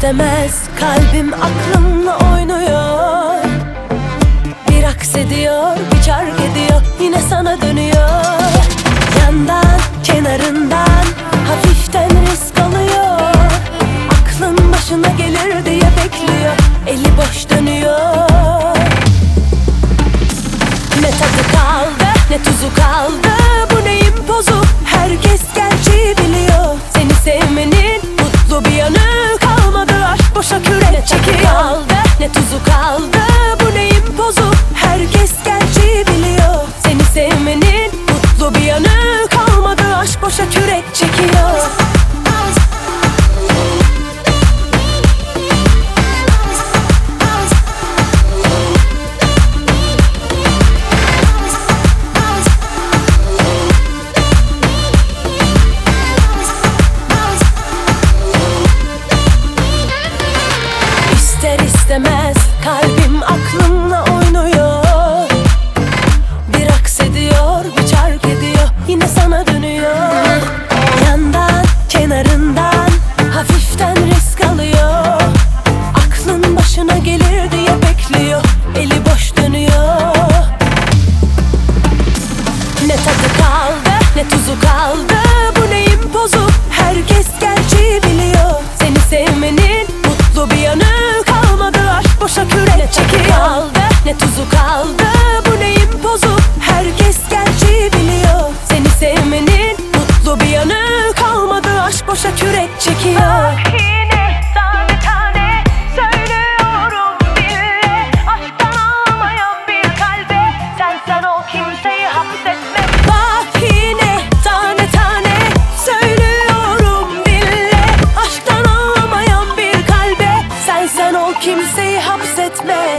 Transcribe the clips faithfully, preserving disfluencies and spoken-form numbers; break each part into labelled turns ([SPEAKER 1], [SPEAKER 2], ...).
[SPEAKER 1] istemez kalbim aklımla oynuyor. Bir aks ediyor, bir çark ediyor, yine sana dönüyor. Yandan, kenarından hafiften risk alıyor. Aklın başına gelir diye bekliyor, eli boş dönüyor. Ne tadı kaldı, ne tuzu kaldı, bu neyin pozu? Herkes gerçeği biliyor. Seni sevmenin mutlu bir yanı kalmadı, aşk boşa kürek çekiyor. Ne kaldı, ne tuzu kaldı, bu neyin pozu? Herkes gerçeği biliyor. Seni sevmenin mutlu bir yanı kalmadı, aşk boşa kürek çekiyor. İster istemez kalbim aklımla oynuyor. Bir aks ediyor, bir çark ediyor, yine sana dönüyor. Yandan, kenarından hafiften risk alıyor. Aklın başına gelir diye bekliyor, eli boş dönüyor. Ne tadı kaldı, ne tuzu kaldı, bu neyin pozu? Herkes gerçeği biliyor. Seni sevmenin mutlu bir yanı kalmadı, aşk boşa kürek çekiyor. Ne kaldı, ne tuzu kaldı, bu neyin pozu? Herkes gerçeği biliyor. Seni sevmenin mutlu bir yanı kalmadı, aşk boşa kürek çekiyor.
[SPEAKER 2] Yine tane tane söylüyorum dille, aşktan almayan bir kalbe sen sen ol, kimseyi hapsetme.
[SPEAKER 1] Bak yine tane tane söylüyorum dille, aşktan anlamayan bir kalbe sen sen ol, kimseyi hapsetme.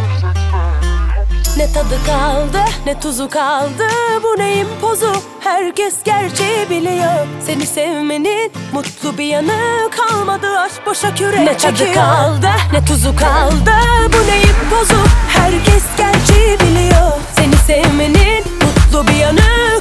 [SPEAKER 1] Ne tadı kaldı, ne tuzu kaldı, bu neyin pozu? Herkes gerçeği biliyor. Seni sevmenin mutlu bir yanı kalmadı, aşk boşa kürek çekiyor. Ne tadı kaldı, ne tuzu kaldı, bu neyin pozu? Herkes gerçeği biliyor. Seni sevmenin mutlu bir yanı